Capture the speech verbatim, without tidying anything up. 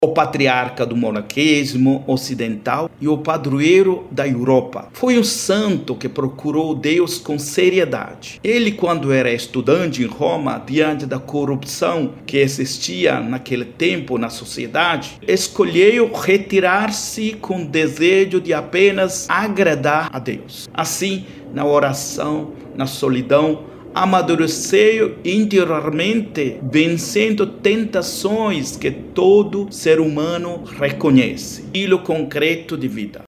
o patriarca do monaquismo ocidental e o padroeiro da Europa. Foi um santo que procurou Deus com seriedade. Ele, quando era estudante em Roma, diante da corrupção que existia naquele tempo na sociedade, escolheu retirar-se com desejo de apenas agradar a Deus. Assim, na oração, na solidão, amadureceu interiormente, vencendo tentações que todo ser humano reconhece. Estilo concreto de vida.